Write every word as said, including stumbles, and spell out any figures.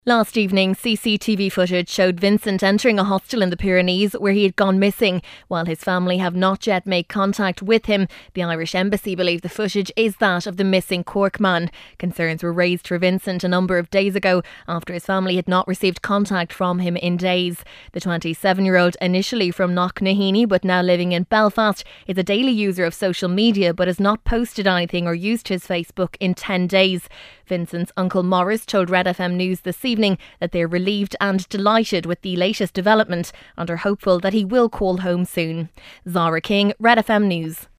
Last evening, C C T V footage showed Vincent entering a hostel in the Pyrenees where he had gone missing. While his family have not yet made contact with him, the Irish Embassy believe the footage is that of the missing Cork man. Concerns were raised for Vincent a number of days ago after his family had not received contact from him in days. The twenty-seven-year-old, initially from Knocknaheeny but now living in Belfast, is a daily user of social media but has not posted anything or used his Facebook in ten days. Vincent's uncle Maurice told Red F M News this evening that they're relieved and delighted with the latest development and are hopeful that he will call home soon. Zara King, Red F M News.